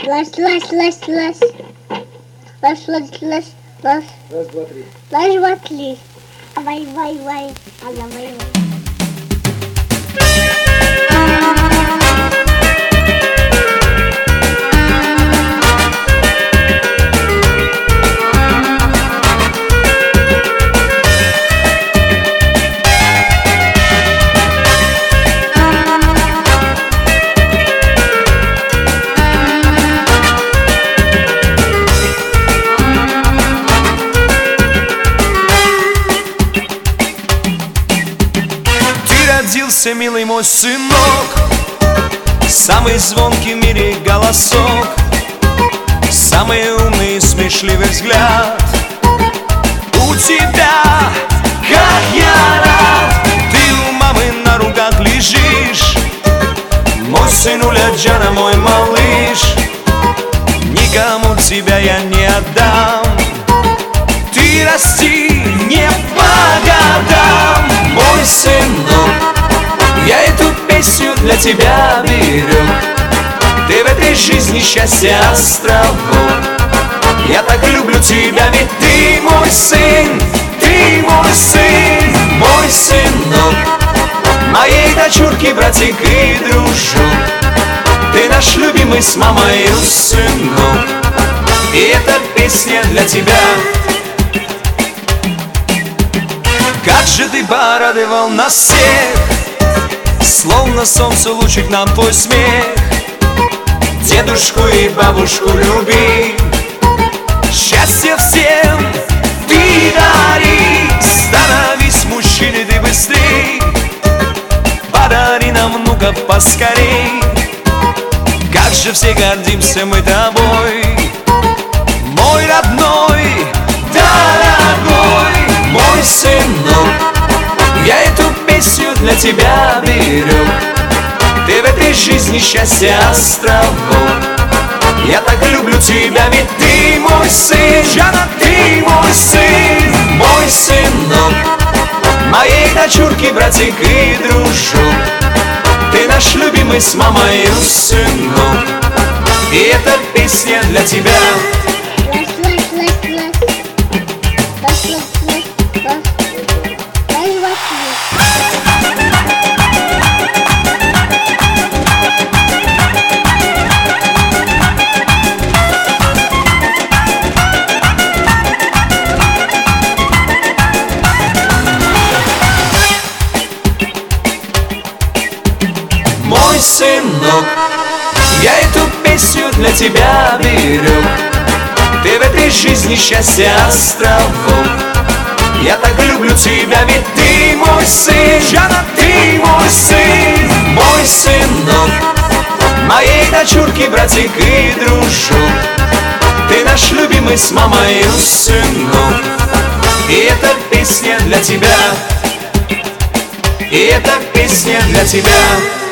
Лась, лась, лась, лась. Лась, лась, лась, лась. Раз, два, три. Лась, два, три. Вай, вай, вай. Ала, вай, вай. Родился, милый мой сынок, самый звонкий в мире голосок, самый умный и смешливый взгляд. У тебя, как я рад, ты у мамы на руках лежишь. Мой сынуля Джана, мой малыш, никому тебя я не отдам. Ты расти не по годам, мой сынок. Я эту песню для тебя беру. Ты в этой жизни счастье островок. Я так люблю тебя, ведь ты мой сын, ты мой сын, мой сынок. Моей дочурки, братик и дружок. Ты наш любимый с мамой сынок. И эта песня для тебя. Как же ты порадовал нас всех, словно солнце лучик нам твой смех. Дедушку и бабушку люби, счастье всем ты дари. Становись мужчиной ты быстрей, подари нам внука поскорей. Как же все гордимся мы тобой, мой родной, дорогой, мой сынок. Я эту песню для тебя беру. Ты в этой жизни счастье островок. Я так люблю тебя, ведь ты мой сын, Джана, ты мой сын, мой сынок. Моей дочурки, братик и дружок. Ты наш любимый с мамой сынок. И эта песня для тебя. Лась, лась, лась, лась. Лась, лась, лась, лась. Лась, два, три. Мой сынок, я эту песню для тебя беру. Ты в этой жизни счастье островок. Я так люблю тебя, ведь ты мой сын, Джана, ты мой сын, мой сынок. Моей дочурки, братик и дружок. Ты наш любимый с мамой сынок. И эта песня для тебя. И эта песня для тебя.